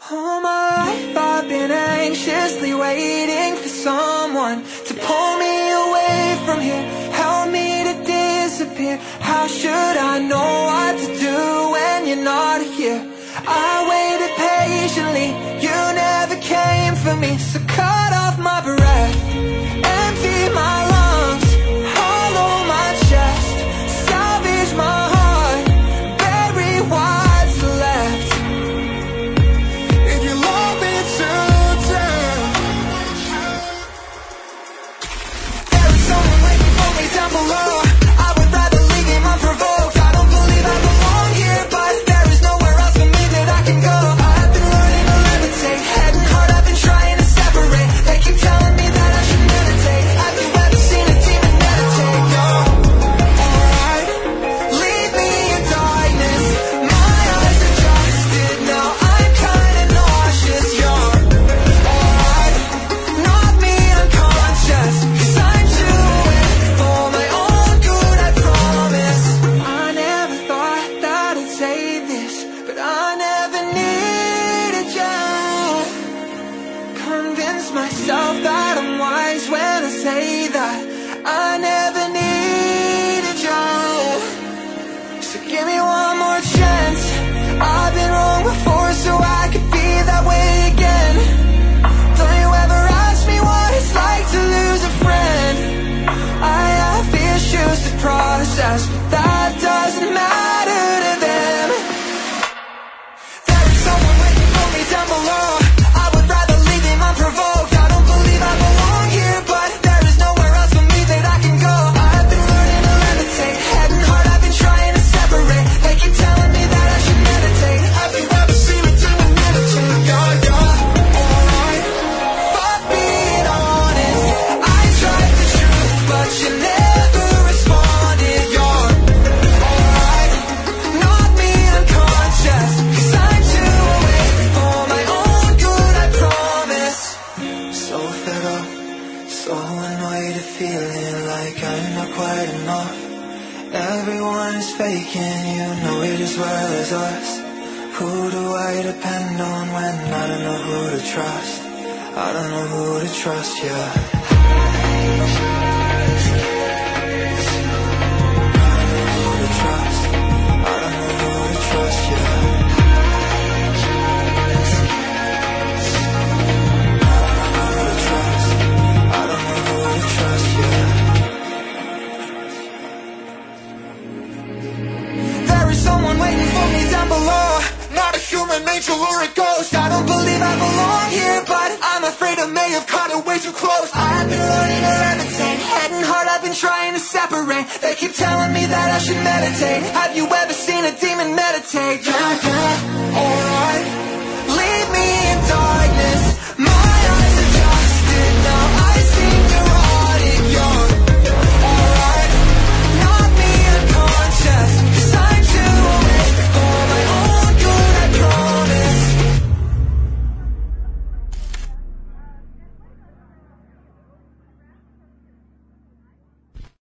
All my life I've been anxiously waiting for someone to pull me away from here, help me to disappear. How should I know what to do when you're not here? I waited patiently, you never came for me. So cut off my breath, empty my lungs, hollow my chest, salvage my heart, bury what's left. If you love me to death, there is someone waiting for me down below. I would rather leave him unprovoked. I don't believe I belong here, but there is nowhere else for me that I can go. I've been learning to levitate, head and heart I've been trying to separate. They keep telling me that I should meditate. Have you ever seen a demon meditate? No. Alright, leave me in darkness, my eyes adjusted. Now I'm kinda nauseous. You're alright, knock me unconscious, 'cause I'm too weak for my own good, I promise. I never thought that I'd say this, but I never needed you. Convince myself that I'm wise when I say that I never needed you. So give me one more chance. I've been wrong before, so I could be that way again. Don't you ever ask me what it's like to lose a friend. I have issues to process, but that doesn't matter to them. There is someone waiting for me down below. I would rather leave him unprovoked. I don't believe I belong here, but there is nowhere else for me that I can go. I've been learning to levitate, head and heart I've been trying to separate. They keep telling me that I should meditate. Have you ever seen a demon meditate? Yeah, yeah, alright. Fuck being honest, I tried the truth, but you never responded. You're alright, knock me unconscious, 'cause I'm too awake for my own good, I promise. So fed up, so annoyed at feeling like I'm not quite enough. Everyone is faking, you know it as well as us. Who do I depend on when I don't know who to trust? I don't know who to trust, yeah. Who to trust? I don't know who to trust, yeah. Who to trust? I don't know who to trust, yeah. There is someone waiting for me down below. Not a human angel or a ghost. I don't believe I belong here, but I'm afraid I may have caught it way too close. I've been learning to levitate, head and heart I've been trying to separate. They keep telling me that I should meditate. Have you ever seen a demon meditate?